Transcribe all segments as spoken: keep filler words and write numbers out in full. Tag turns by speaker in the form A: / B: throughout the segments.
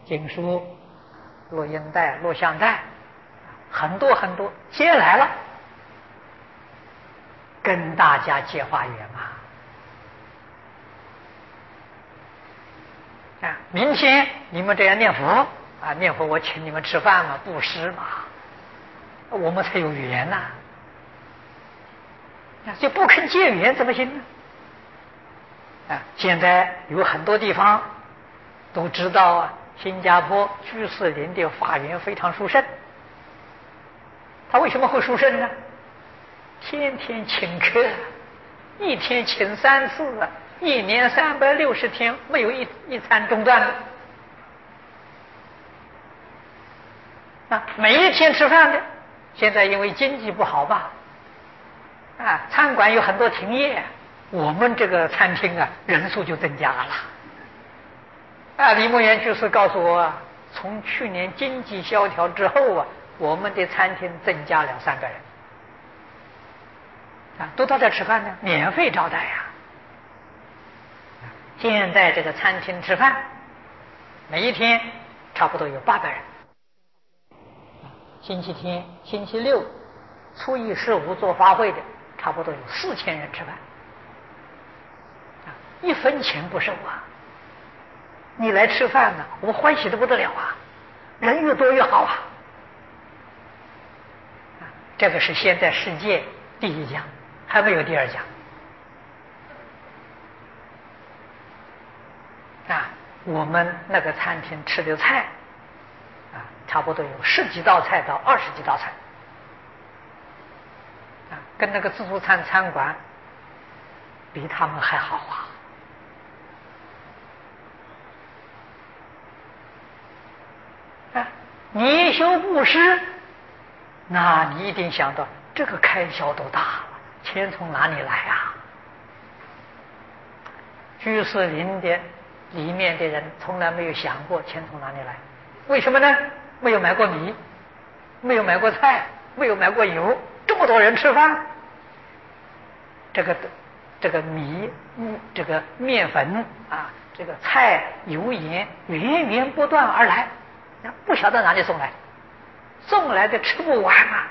A: 经书、录音带、录像带，很多很多接来了，跟大家结化缘嘛。啊，明天你们这样念佛啊，念佛我请你们吃饭嘛，布施嘛，我们才有缘呐、啊。就不肯结缘怎么行呢？啊，现在有很多地方都知道啊，新加坡居士林的法缘非常殊胜。他为什么会殊胜呢？天天请客，一天请三次啊，一年三百六十天没有一一餐中断的。啊，每一天吃饭的，现在因为经济不好吧，啊，餐馆有很多停业，我们这个餐厅啊人数就增加了。啊，李牧原居士告诉我，从去年经济萧条之后啊，我们的餐厅增加了三个人。啊，都到这吃饭呢，免费招待呀。现在这个餐厅吃饭，每一天差不多有八百人。星期天、星期六、初一、十五做法会的，差不多有四千人吃饭。啊，一分钱不收啊！你来吃饭呢，我欢喜的不得了啊！人越多越好啊！啊，这个是现在世界第一奖，还没有第二奖。啊，我们那个餐厅吃的菜，啊，差不多有十几道菜到二十几道菜，啊，跟那个自助餐餐馆比他们还好啊。啊，你修布施，那你一定想到这个开销多大了，钱从哪里来啊？居士林的里面的人从来没有想过钱从哪里来，为什么呢？没有买过米，没有买过菜，没有买过油，这么多人吃饭，这个这个米，嗯，这个面粉啊，这个菜油盐源源不断而来，不晓得哪里送来，送来的吃不完啊，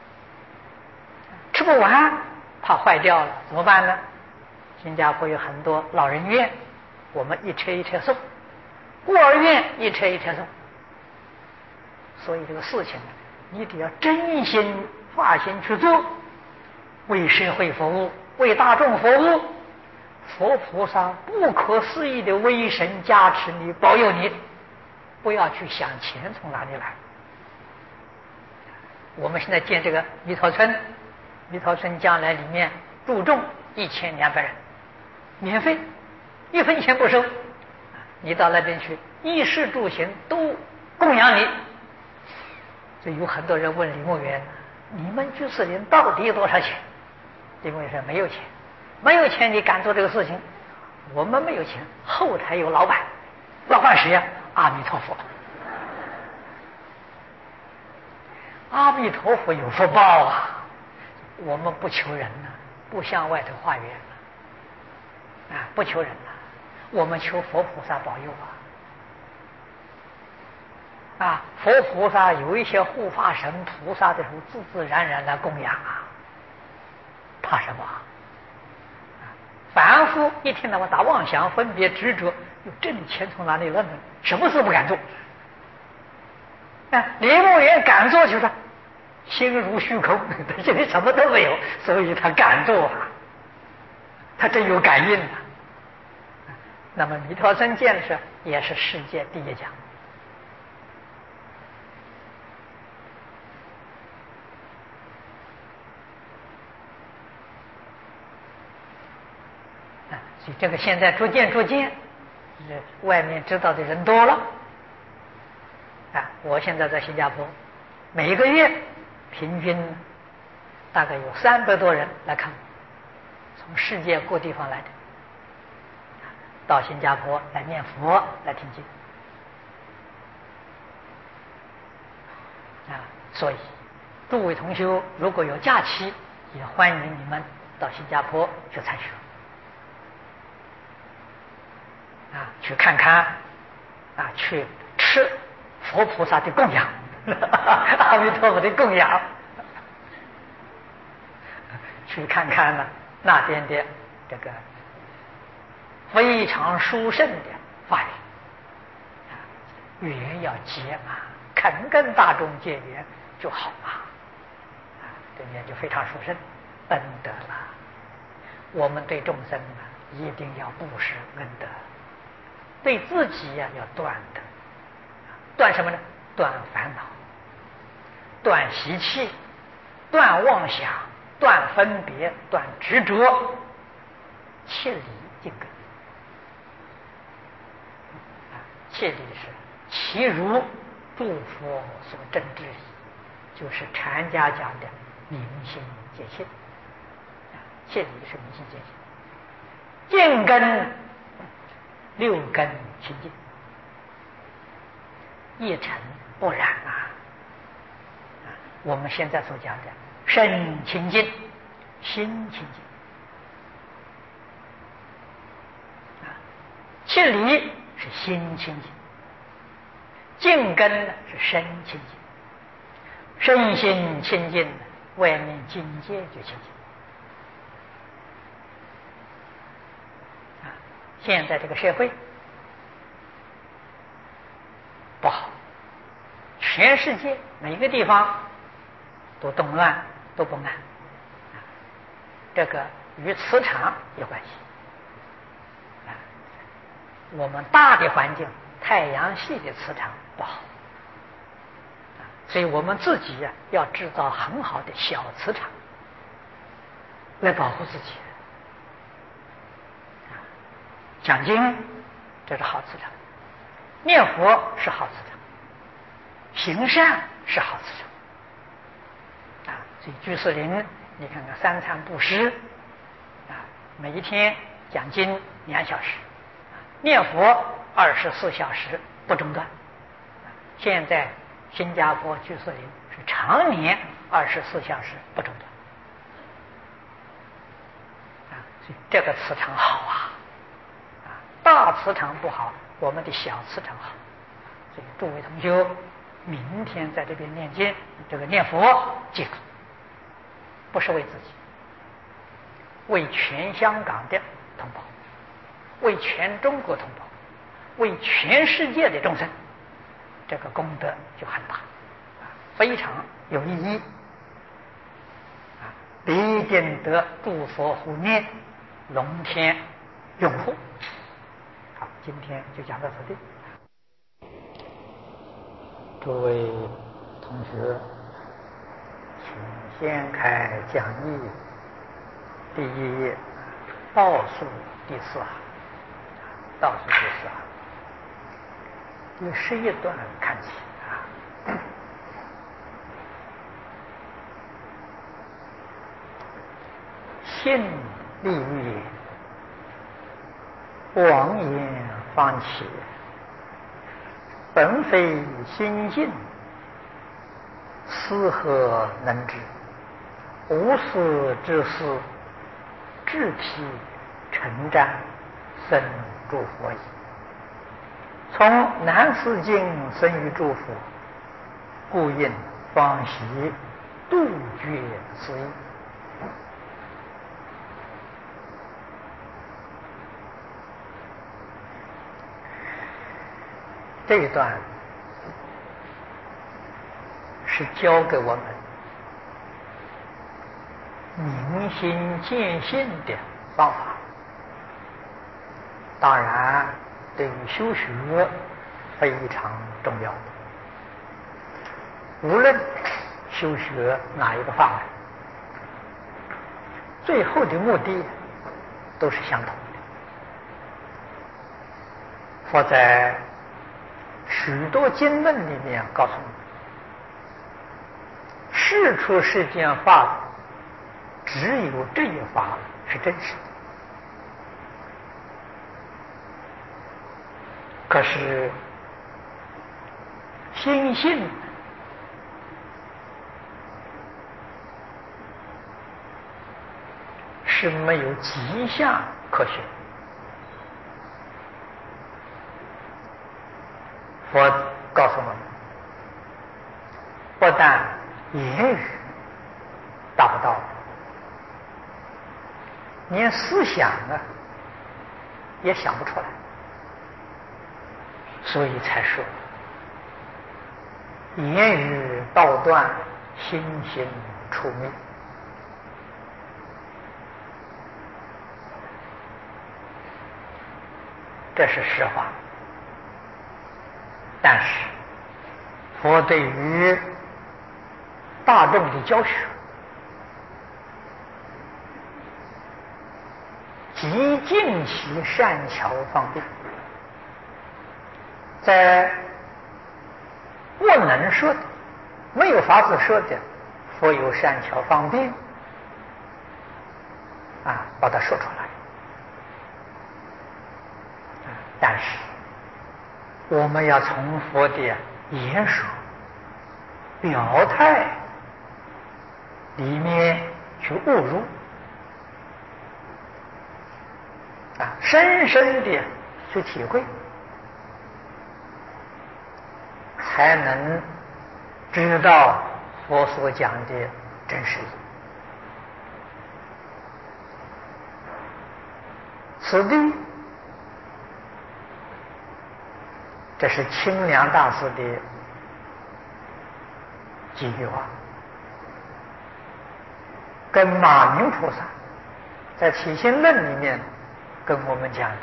A: 吃不完怕坏掉了怎么办呢？新加坡有很多老人院，我们一车一车送，孤儿院一车一车送。所以这个事情呢，你得要真心发心去做，为社会服务，为大众服务，佛菩萨不可思议的威神加持你，保佑你，不要去想钱从哪里来。我们现在建这个弥陀村，弥陀村将来里面入众一千两百人，免费，一分钱不收，你到那边去，衣食住行都供养你。所以有很多人问李牧原，你们居士林到底有多少钱？李牧原说没有钱，没有钱你敢做这个事情？我们没有钱，后台有老板，老板谁呀？阿弥陀佛。阿弥陀佛有福报啊，我们不求人呐、啊，不向外头化缘啊，啊，不求人呐、啊，我们求佛菩萨保佑啊。啊，佛菩萨有一些护法神菩萨的时候，自自然然来供养啊，怕什么啊？凡夫一天到晚打妄想、分别、执着，有挣钱从哪里来呢？什么事不敢做？啊，李牧原敢做，就是心如虚空，他这里什么都没有，所以他敢做啊，他真有感应啊。那么弥陀僧建设也是世界第一奖。所以这个现在逐渐逐渐，外面知道的人多了。啊，我现在在新加坡，每个月平均大概有三百多人来看，从世界各地方来的，到新加坡来念佛、来听经。啊，所以诸位同修如果有假期，也欢迎你们到新加坡去参学。啊，去看看，啊，去吃是佛菩萨的供养，阿弥陀佛的供养。去看看呢，那边的这个非常殊胜的法缘，缘要结嘛，肯跟大众结缘就好嘛，啊，这缘就非常殊胜，恩德了。我们对众生呢，一定要布施恩德，对自己呀、啊、要断德，断什么呢？断烦恼，断习气，断妄想，断分别，断执着，切理净根。啊，切理是其如诸佛所证之理，就是禅家讲的明心见性。切理是明心见性，净根六根清净，一尘不染啊！啊，我们现在所讲的身清净，心清净啊，切理是心清净，净根是身清净，身心清净，外面境界就清净。现在这个社会不好，全世界每个地方都动乱，都不安，这个与磁场有关系。我们大的环境，太阳系的磁场不好，所以我们自己呀、啊、要制造很好的小磁场来保护自己。讲经这是好磁场，念佛是好磁场，行善是好磁场啊。所以居士林，你看看三餐布施啊，每一天讲经两小时，念佛二十四小时不中断。现在新加坡居士林是常年二十四小时不中断啊，所以这个磁场好啊。大磁场不好，我们的小磁场好。所以诸位同学，明天在这边念经，这个念佛，记住，不是为自己，为全香港的同胞，为全中国同胞，为全世界的众生，这个功德就很大，非常有意义啊！必定得诸佛护念，龙天拥护。好，今天就讲到此地。诸位同学，请先开讲义第一页，倒数第四行，倒数第四行，第十一段看起啊。信立于言，妄言方起，本非心性，斯何能知？无私之事，智体成战，生诸佛矣。从南思经生于诸佛，故应方习杜绝此意。这一段是教给我们明心见性的方法，当然对于修学非常重要。无论修学哪一个法门，最后的目的都是相同的。佛在许多经论里面告诉我们，世出世间法，只有这一法是真实的。可是心性是没有迹象可循。佛告诉我们，不但言语达不到，连思想啊也想不出来，所以才说言语道断，心行出灭。这是实话。但是佛对于大众的教学极尽其善巧方便，在不能说的、没有法子说的，佛有善巧方便啊，把它说出来。但是我们要从佛的言说、表态里面去悟入啊，深深的去体会，才能知道佛所讲的真实意。此地，这是清凉大师的几句话，跟马明菩萨在《起心论》里面跟我们讲的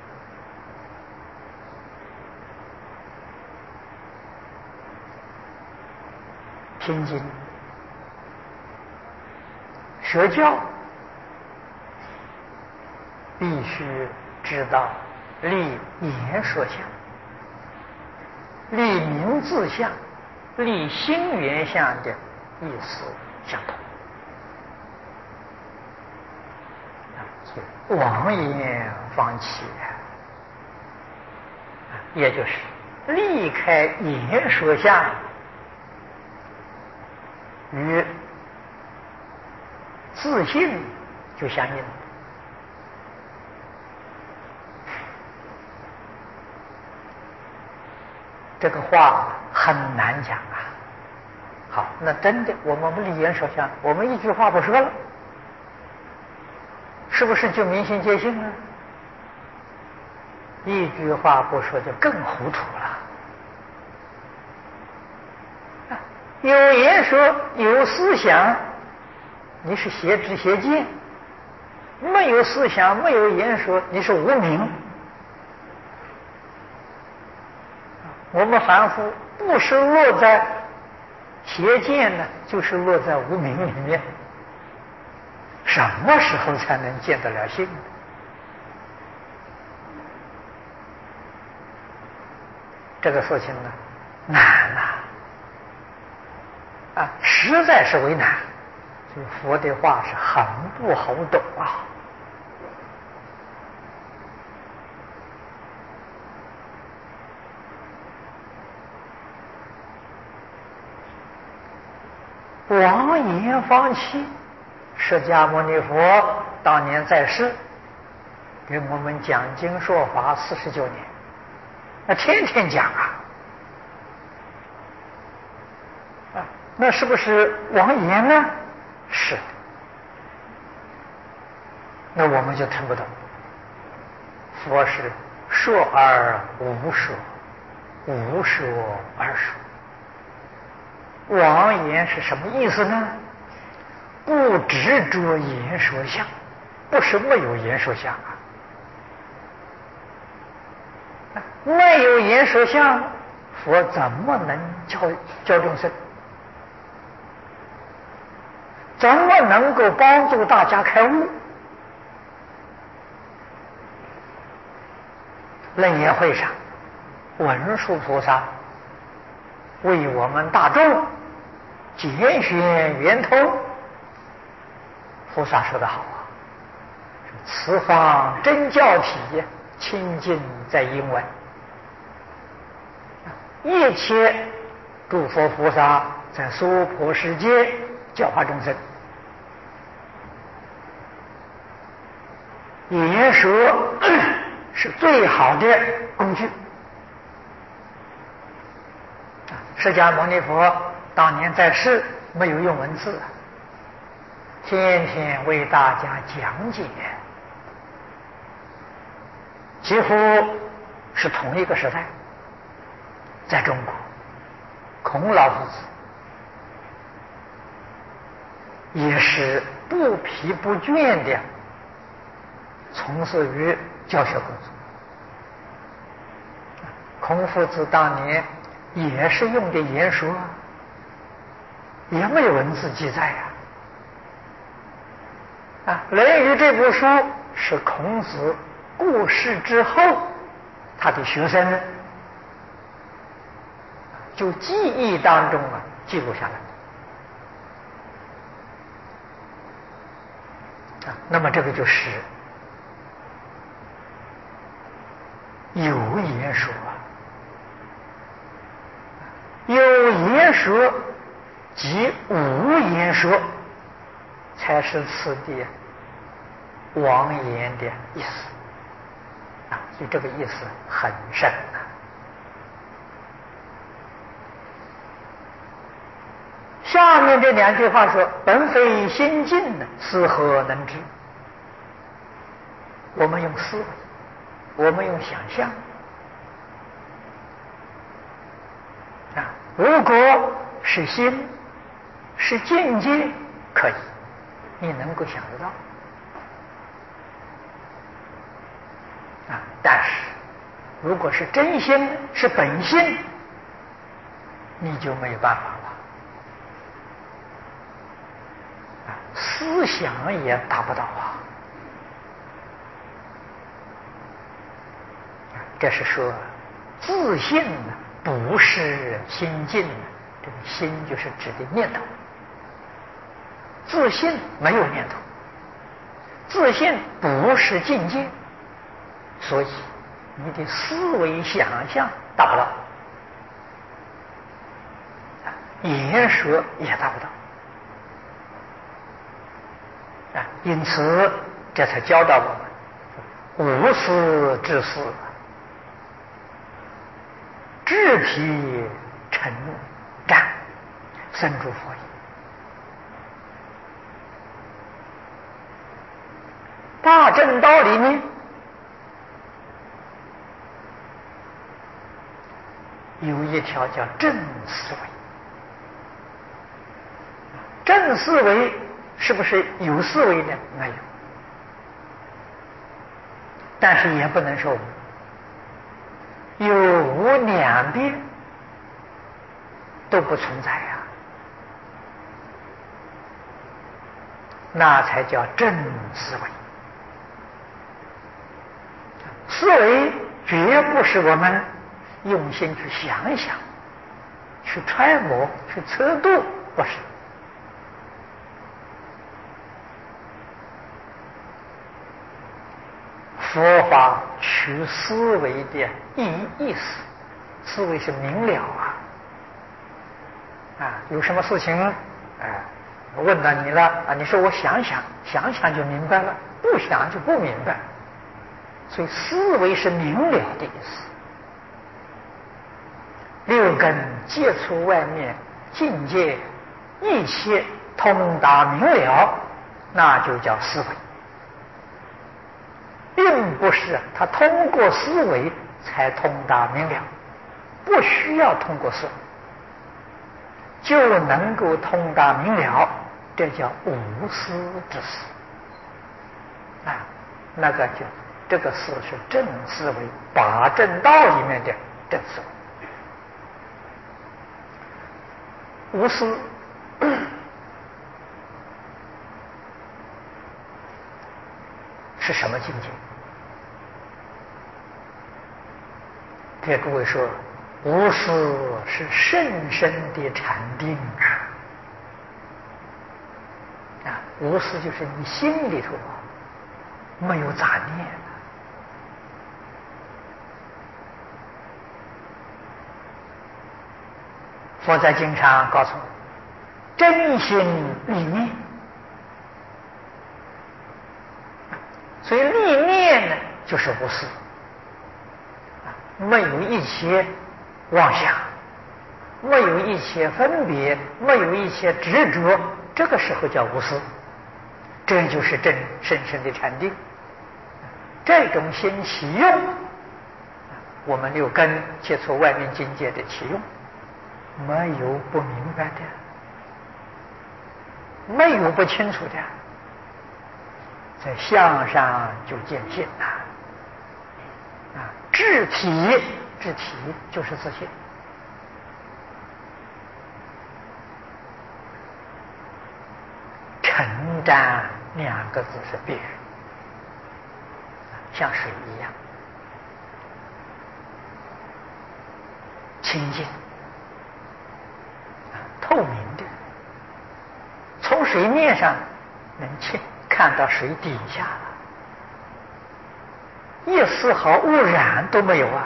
A: 听经学教，必须知道立言说相、立名字相、立心缘相的意思相同。妄言放弃，也就是离开言说相与自信就相应。这个话很难讲啊。好，那真的我们不立言说相，我们一句话不说了，是不是就明心见性呢？一句话不说就更糊涂了。有言说，有思想，你是邪知邪见；没有思想，没有言说，你是无明。我们凡夫不是落在邪见呢，就是落在无明里面。什么时候才能见得了性呢？这个事情呢，难呐！啊，实在是为难。所以佛的话是很不好懂啊。妄言放弃，释迦牟尼佛当年在世，给我们讲经说法四十九年，那天天讲啊，啊，那是不是妄言呢？是的。那我们就听不懂。佛是说而无说，无说而说。妄言是什么意思呢？不执着言说相，不是没有言说相啊。没有言说相，佛怎么能教教众生？怎么能够帮助大家开悟？楞严会上，文殊菩萨为我们大众拣选圆通。菩萨说得好啊，此方真教体，清净在因闻。一切诸佛菩萨在娑婆世界教化众生，言说是最好的工具。 释迦牟尼佛当年在世没有用文字，天天为大家讲解，几乎是同一个时代，在中国，孔老夫子也是不疲不倦的从事于教学工作。孔夫子当年也是用的言说，也没有文字记载呀。啊，《论语》这部书是孔子过世之后，他的学生就记忆当中啊记录下来。啊，那么这个就是有言说啊，有言说即无言说，才是此地王言的意思啊，所以这个意思很深啊。下面这两句话说：“本非心境，是何能知？”我们用思维，我们用想象啊。如果是心，是境界，可以，你能够想得到啊。但是，如果是真心，是本性，你就没有办法了。思想也达不到啊！这是说自信不是心境，这个心就是指的念头。自信没有念头，自信不是境界，所以你的思维想象达不到，言说也达不到。啊，因此这才教导我们无私之事，智皮成章，深诸佛也。大正道里面有一条叫正思维，正思维是不是有思维呢？没有，但是也不能说无，有无两边都不存在呀、啊，那才叫正思维。思维绝不是我们用心去想一想、去揣摩、去测度，不是。佛法取思维的意意思，思维是明了啊，啊，有什么事情，哎、呃，问到你了啊，你说我想想，想想就明白了，不想就不明白，所以思维是明了的意思。六根接触外面境界，一切通达明了，那就叫思维。并不是他通过思维才通达明了，不需要通过思维就能够通达明了，这叫无私之思啊。那个就这个思是正思维，八正道里面的正思维。无私是什么境界？给诸位说，无私是甚深的禅定啊！啊，无私就是你心里头啊没有杂念。佛在经上告诉我，真心立念，所以立念呢就是无私。没有一切妄想， 没有一切分别，没有一切执着，这个时候叫无私，这就是真深深的禅定。这种心起用，我们六根接触外面境界的起用，没有不明白的，没有不清楚的，在相上就见性了。啊，智体，智体就是自信。成瞻两个字是别人，像水一样清净、透明的，从水面上能见看到水底下了，一丝毫污染都没有啊，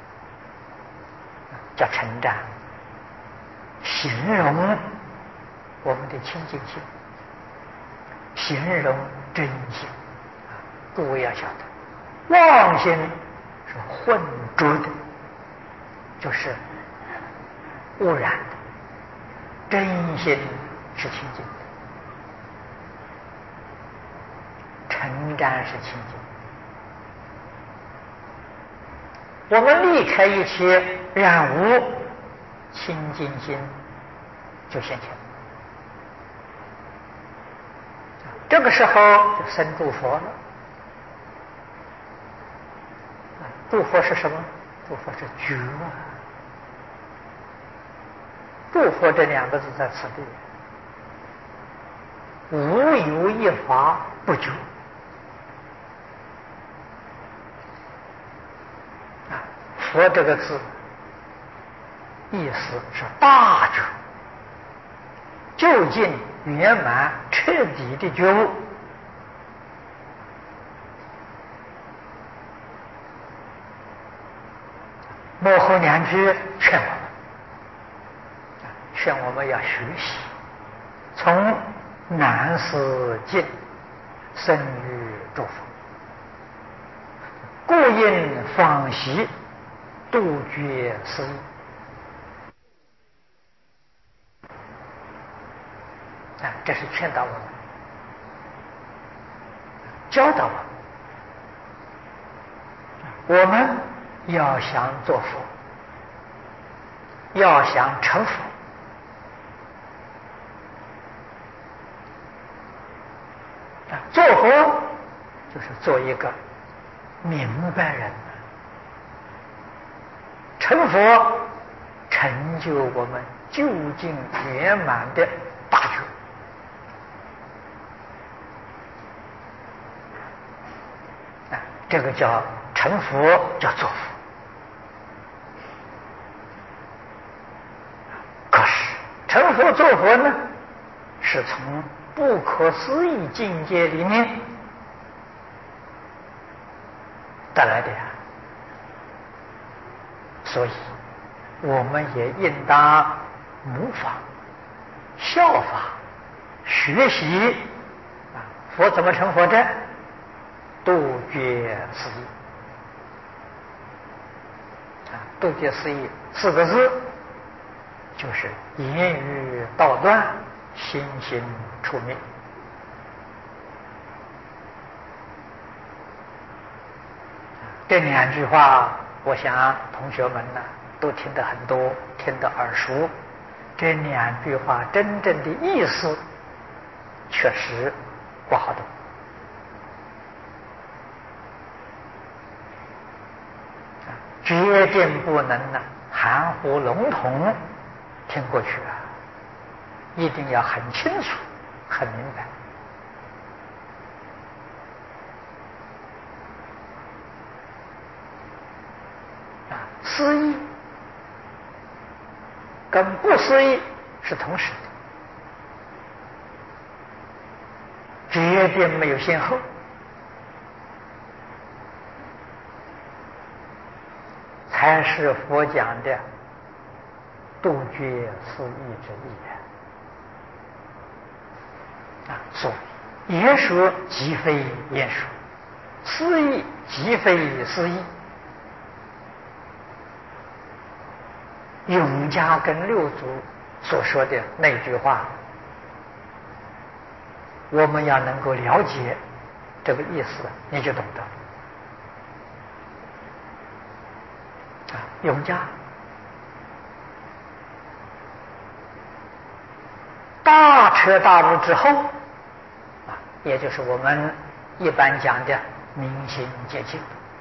A: 叫成瞻，形容我们的清净性，形容真性。各位要晓得，妄心是浑浊的，就是污染的，真心是清净的，成瞻是清净。我们离开一切染污，清净心就现前。这个时候就生诸佛了。诸佛是什么？诸佛是觉啊！诸佛这两个字在此地，无有一法不觉。啊，佛这个字意思是大觉，究竟圆满彻底的觉悟。幕后两句劝我们，劝我们要学习，从难思进，生于诸佛，故应访习，杜绝私意。啊，这是劝导我们，教导我们，我们要想做佛，要想成佛，啊，做佛就是做一个明白人，成佛成就我们究竟圆满的大觉。啊，这个叫成佛，叫做佛。可是成佛做佛呢，是从不可思议境界里面得来的呀。所以我们也应当模仿、效法、学习啊，佛怎么成佛的？杜绝私意啊，杜绝私意四个字，就是言语道断，心行处灭。这两句话，我想同学们呢都听得很多，听得耳熟。这两句话真正的意思，确实不好懂。决定不能呢含糊笼统听过去啊，一定要很清楚、很明白。啊，思意跟不思意是同时的，决定没有先后。才是佛讲的杜绝私意之意啊！所以言说即非言说，思意即非思意永嘉跟六祖所说的那句话，我们要能够了解这个意思，你就懂得。啊，永嘉大彻大悟之后，啊，也就是我们一般讲的明心见性。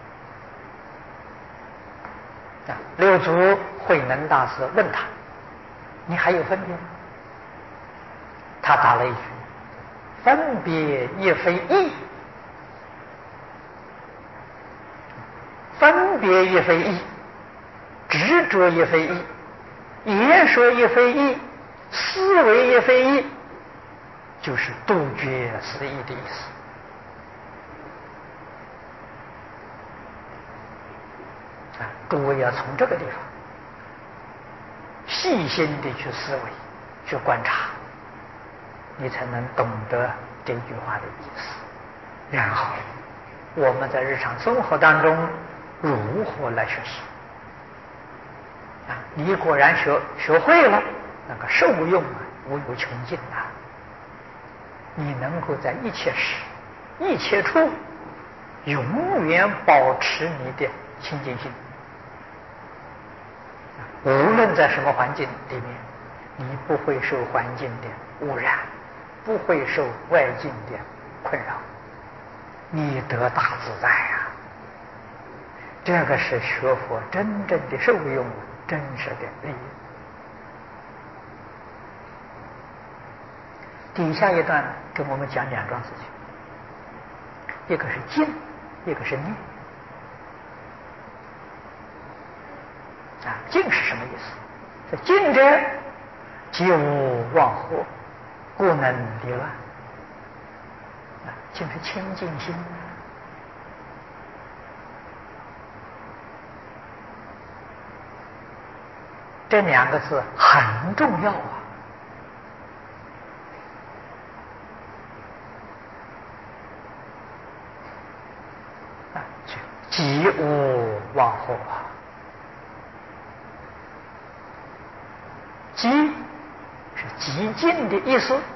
A: 啊，六祖慧能大师问他：“你还有分别吗？”他答了一句：“分别亦非义，分别亦非义，执着亦非义，言说亦非义，思维亦非义，就是杜绝私义的意思。”啊，诸位要从这个地方细心地去思维、去观察，你才能懂得这句话的意思。然后我们在日常生活当中如何来学习？啊，你果然学学会了，那个受用啊，无有穷尽啊！你能够在一切时、一切处，永远保持你的清净心。无论在什么环境里面，你不会受环境的污染，不会受外境的困扰，你得大自在啊！这个是学佛真正的受用，真实的利益。底下一段跟我们讲两桩事情，一个是静，一个是念。啊，静是什么意思？这静者，即无忘惑，故能离乱。啊，静是清净心。这两个字很重要啊！啊，即无忘惑啊。极是极尽的意思，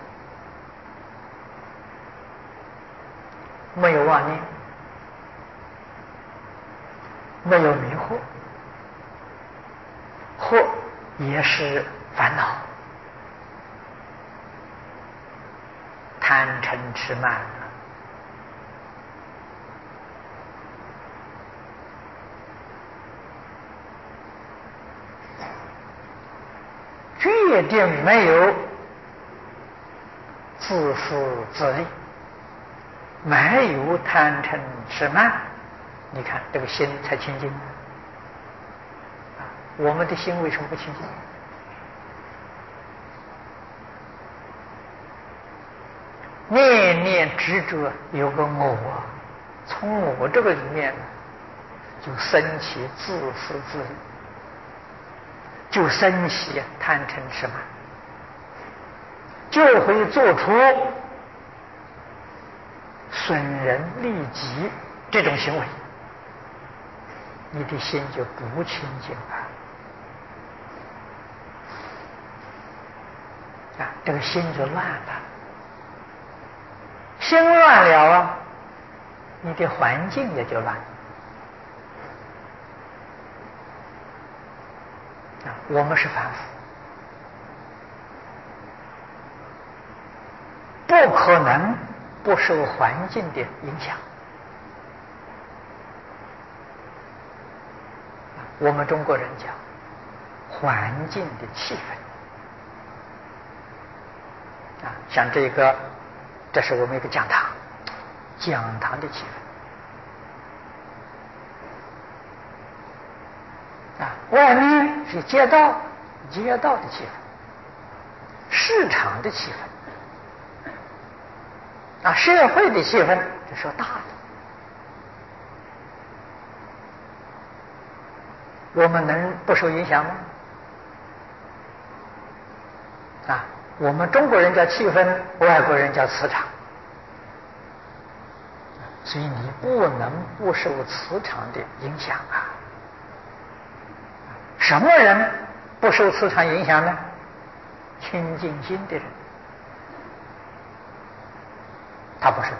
A: 没有妄念，没有迷惑，惑也是烦恼，贪嗔痴慢，决定没有自私自利，没有贪嗔痴慢，你看这个心才清净。我们的心为什么不清净？念念执着有个我，从我这个里面就生起自私自利，就生起贪嗔痴慢，就会做出损人利己这种行为，你的心就不清净了。啊，这个心就乱了，心乱了啊，你的环境也就乱。啊，我们是凡夫，不可能不受环境的影响。我们中国人讲环境的气氛。啊，像这个，这是我们一个讲堂，讲堂的气氛。啊，外面是街道，街道的气氛，市场的气氛，啊，社会的气氛，这是大的。我们能不受影响吗？啊，我们中国人叫气氛，外国人叫磁场，所以你不能不受磁场的影响啊。什么人不受磁场影响呢？清净心的人，他不是。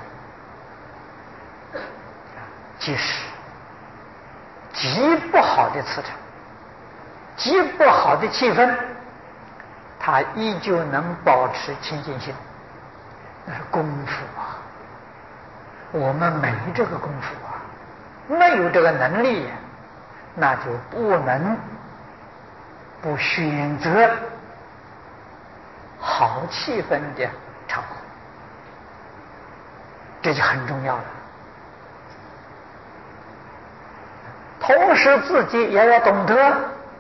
A: 即使极不好的磁场，极不好的气氛，他依旧能保持清净心，那是功夫啊！我们没这个功夫啊，没有这个能力，那就不能不选择好气氛的场合，这就很重要了。同时自己也要懂得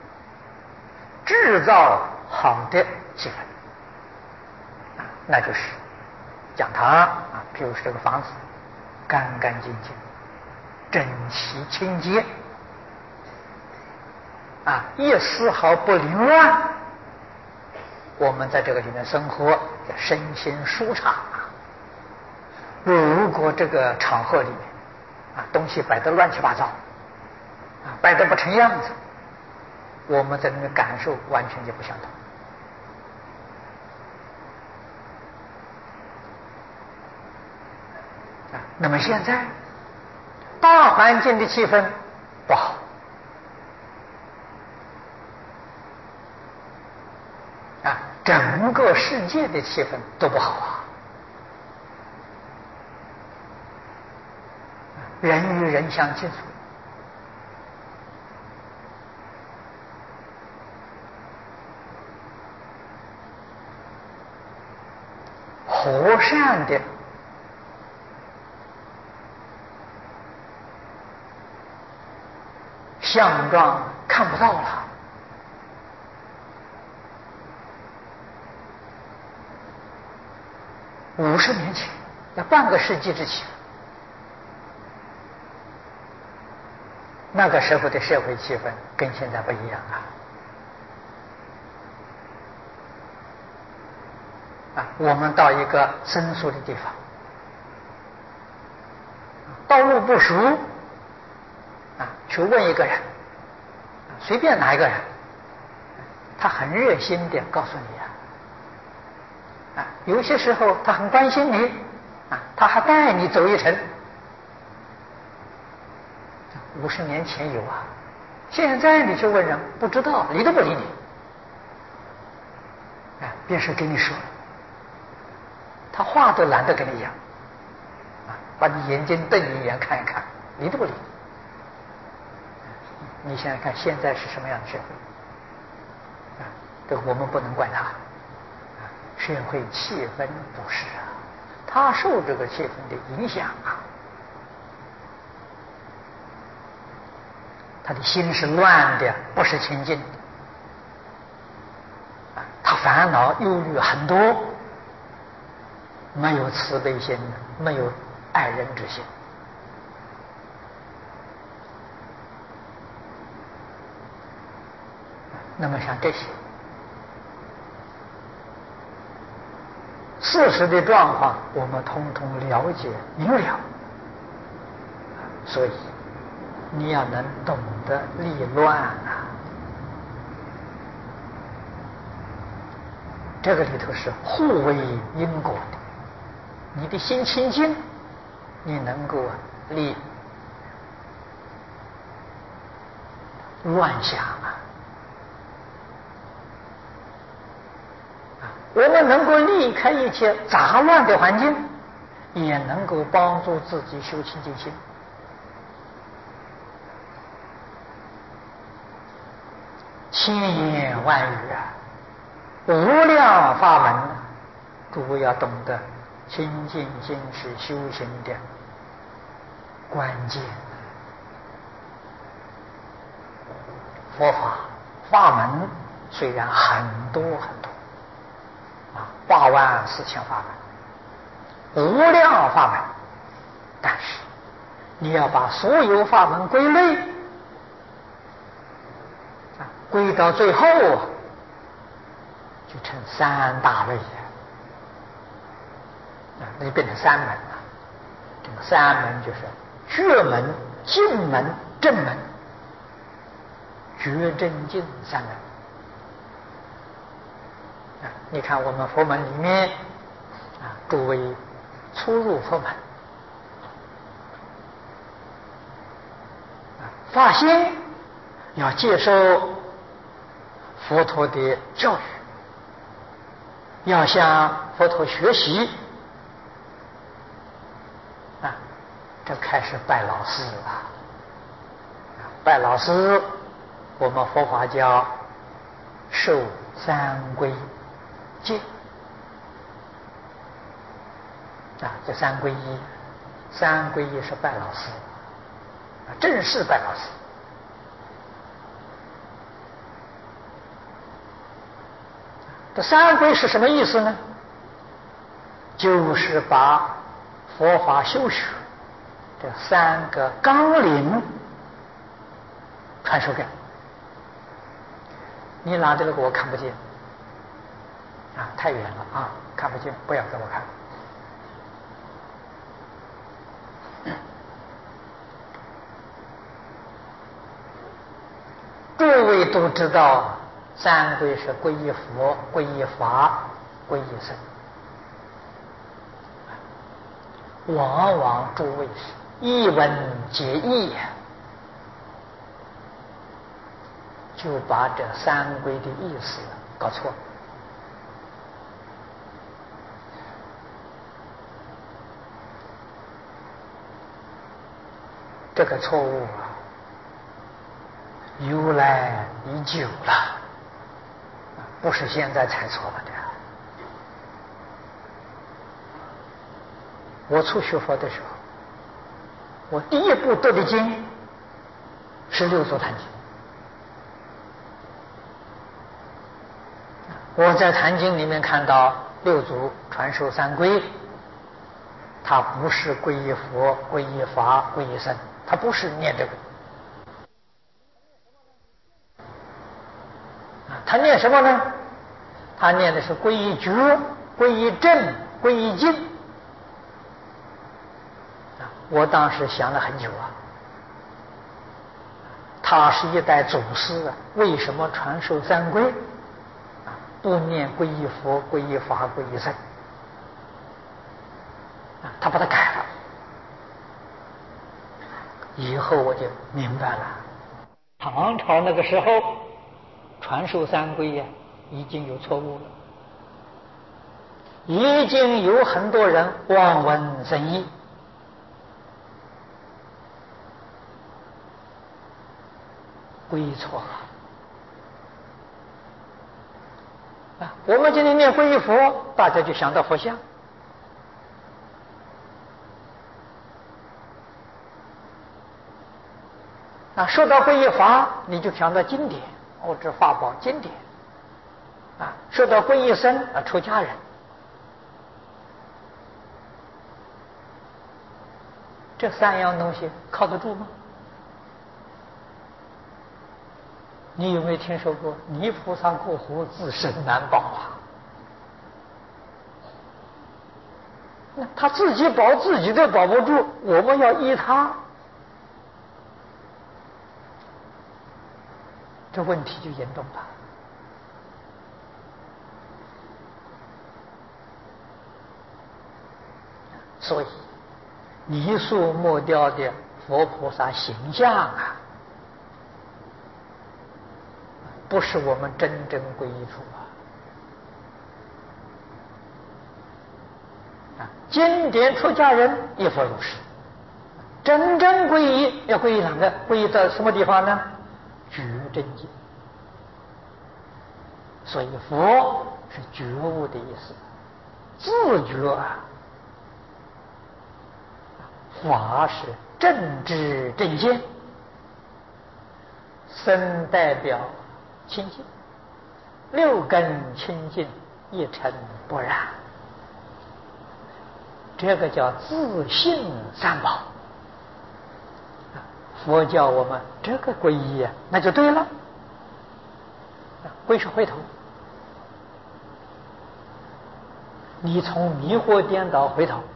A: 制造好的气氛，那就是讲堂啊，譬如是这个房子干干净净、整齐清洁啊，一丝毫不凌乱，我们在这个里面生活身心舒畅啊。如果这个场合里面啊东西摆得乱七八糟啊，摆得不成样子，我们在那边感受完全就不相同啊。那么现在大环境的气氛不好，啊，整个世界的气氛都不好啊。人与人相接触，和善的相状看不到了。五十年前，在半个世纪之前，那个时候的社会气氛跟现在不一样啊！啊，我们到一个生疏的地方，道路不熟，啊，去问一个人，随便哪一个人，他很热心的告诉你啊，啊，有些时候他很关心你，啊，他还带你走一程。五十年前有啊，现在你去问人不知道，理都不理你，哎，便是跟你说，他话都懒得跟你讲，啊，把你眼睛瞪一眼看一看，理都不理你。你想想看，现在是什么样的社会？啊，这个我们不能怪他，啊，社会气氛不是啊，他受这个气氛的影响啊。他的心是乱的，不是清净的，他烦恼忧虑很多，没有慈悲心，没有爱人之心。那么像这些事实的状况，我们通通了解明了，所以你要能懂得利乱啊，这个里头是互为因果的。你的心清净，你能够利乱想啊，我们能够离开一切杂乱的环境，也能够帮助自己修清净心。千言万语啊，无量法门，诸位要懂得，清净心是修行的关键。佛法法门虽然很多很多啊，八万四千法门，无量法门，但是你要把所有法门归类，归到最后就成三大类啊，那就变成三门了。这个三门就是觉门、净门、正门，觉正净三门啊，你看我们佛门里面啊，诸位初入佛门啊，发心要接受佛陀的教育，要向佛陀学习啊，这开始拜老师了。拜老师，我们佛法叫受三皈戒啊，这三皈依，三皈依是拜老师啊，正式拜老师。这三皈是什么意思呢？就是把佛法修学这三个纲领传授给你。拿这个给我看不见啊，太远了啊，看不见，不要给我看。诸位都知道，三皈是皈依佛、皈依法、皈依僧。往往诸位是一文解义，就把这三皈的意思搞错。这个错误啊，由来已久了，不是现在才错了的。我初学佛的时候，我第一部读的经是《六祖坛经》。我在坛经里面看到六祖传授三皈，他不是皈依佛、皈依法、皈依僧，他不是念这个。他念什么呢？他念的是皈依觉、皈依正、皈依净。我当时想了很久啊，他是一代祖师啊，为什么传授三皈啊，不念皈依佛、皈依法、皈依僧啊？他把它改了。以后我就明白了，唐朝那个时候传授三皈呀，已经有错误了，已经有很多人望文生义。皈依错了啊！我们今天念皈依佛，大家就想到佛像；啊，说到皈依法，你就想到经典，哦，这法宝经典；啊，说到皈依僧啊，出家人。这三样东西靠得住吗？你有没有听说过泥菩萨过河，自身难保啊？那他自己保自己都保不住，我们要依他，这问题就严重了。所以泥塑木雕的佛菩萨形象啊，不是我们真正皈依处啊！啊，经典出家人亦复如是。真正皈依要皈依哪个？皈依到什么地方呢？觉真经。所以佛是觉悟的意思，自觉啊。法是正知正见，僧代表清净，六根清净，一尘不染，这个叫自性三宝。佛教我们这个皈依啊，那就对了。皈是回头，你从迷惑颠倒回头，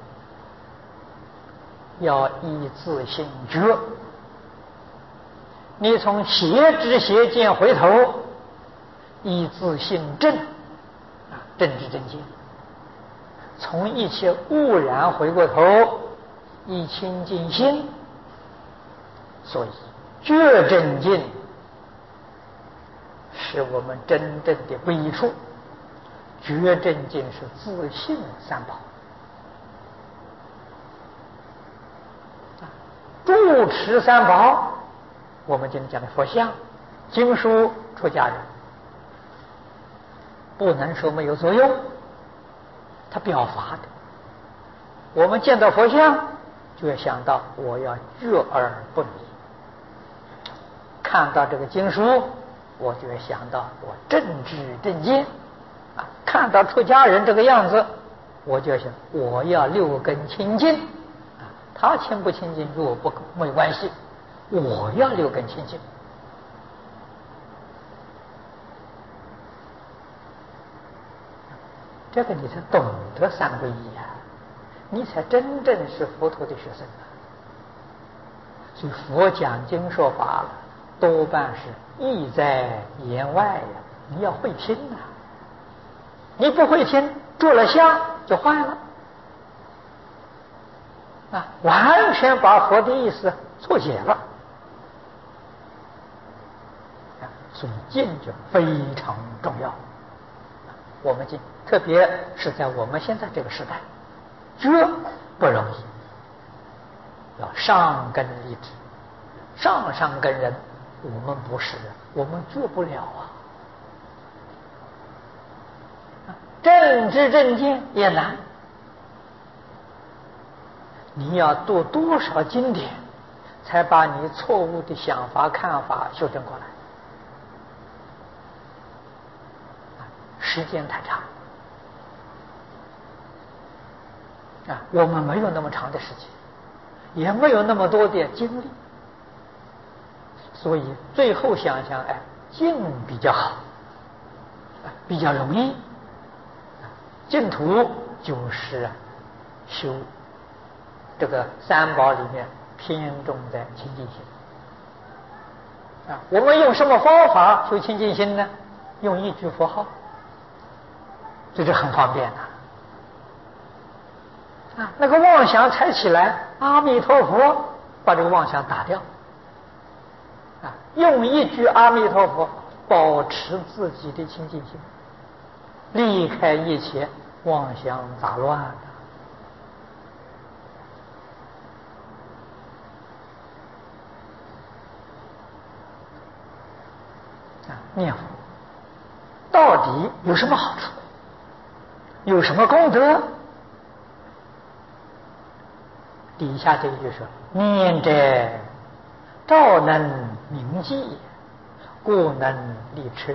A: 要依自性觉；你从邪知邪见回头，依自性正。 啊，正知正见，从一切污染回过头，以清净心。所以觉正见是我们真正的归处，觉正见是自信三宝。住持三宝，我们今天讲的佛像、经书、出家人，不能说没有作用，它表法的。我们见到佛像，就要想到我要觉而不迷；看到这个经书，我就要想到我正知正见。啊，看到出家人这个样子，我就要想我要六根清净。他清不清净与我不没有关系，我要六根清净。这个你才懂得三皈依啊，你才真正是佛陀的学生啊。所以佛讲经说法了，多半是意在言外呀，你要会听啊。你不会听，做了相就坏了。啊，完全把佛的意思错解了，啊，所以经就非常重要。我们经，特别是在我们现在这个时代，觉不容易，要上根立志，上上根人，我们不是，我们觉不了啊。正知正见也难。你要读多少经典，才把你错误的想法看法修正过来？时间太长啊，我们没有那么长的时间，也没有那么多的精力，所以最后想想，哎，净比较好，比较容易。净土就是修这个三宝里面偏重在清净心啊。我们用什么方法修清净心呢？用一句佛号，这就很方便了啊。那个妄想才起来，阿弥陀佛把这个妄想打掉啊。用一句阿弥陀佛，保持自己的清净心，离开一切妄想杂乱的。念佛到底有什么好处？有什么功德？底下这一句说：念者照能明记，故能立持。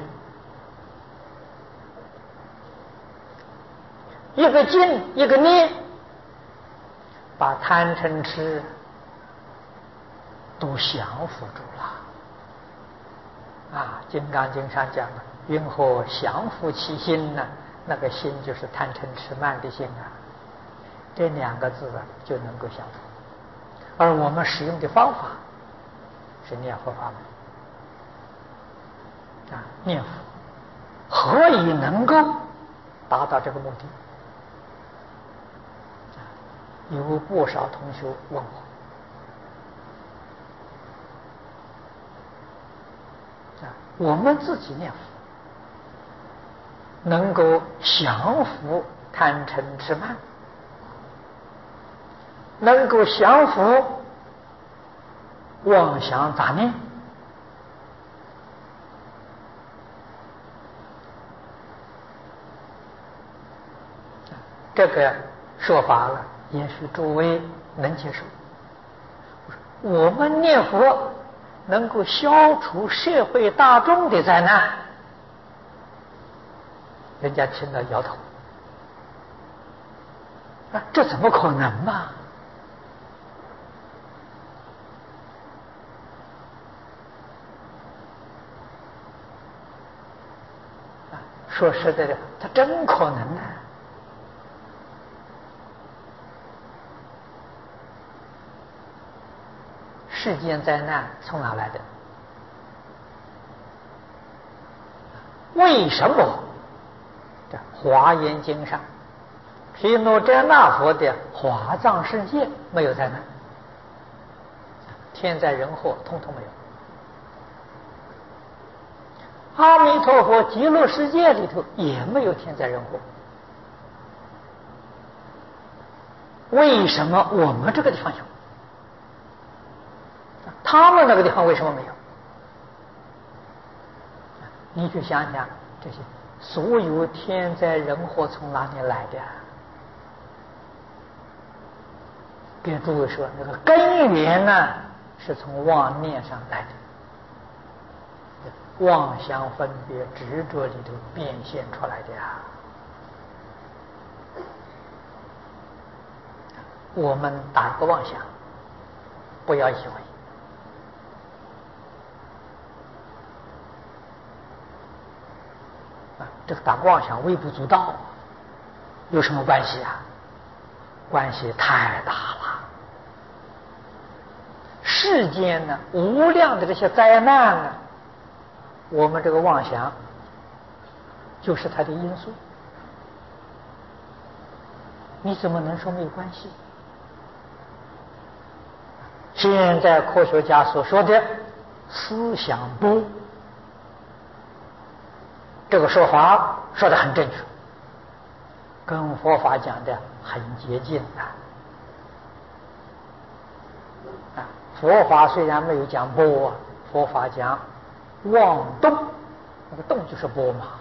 A: 一个经，一个念，把贪嗔痴都降服住了。啊，《金刚经》上讲了，云何降伏其心呢？那个心就是贪嗔痴慢的心啊，这两个字啊就能够降伏。而我们使用的方法是念佛法门啊，念佛何以能够达到这个目的？有不少同学问我。我们自己念佛，能够降伏贪嗔痴慢，能够降伏妄想杂念，这个说法了，也许诸位能接受。我们念佛能够消除社会大众的灾难，人家听了摇头啊，这怎么可能嘛？啊，说实在的，它真可能呢、啊。世间灾难从哪来的？为什么这华严经上，毗卢遮那佛的华藏世界没有灾难，天灾人祸通通没有。阿弥陀佛极乐世界里头也没有天灾人祸。为什么我们这个地方有？他们那个地方为什么没有？你去想想，这些所有天灾人祸从哪里来的？跟诸位说，那个根源呢，是从妄念上来的，妄想分别执着里头变现出来的呀。我们打一个妄想，不要以为啊，这个打个妄想微不足道，有什么关系啊？关系太大了。世间呢，无量的这些灾难呢，我们这个妄想就是它的因素，你怎么能说没有关系？现在科学家所说的思想波，这个说法说得很正确，跟佛法讲的很接近的。啊，佛法虽然没有讲波啊，佛法讲妄动，那个动就是波嘛。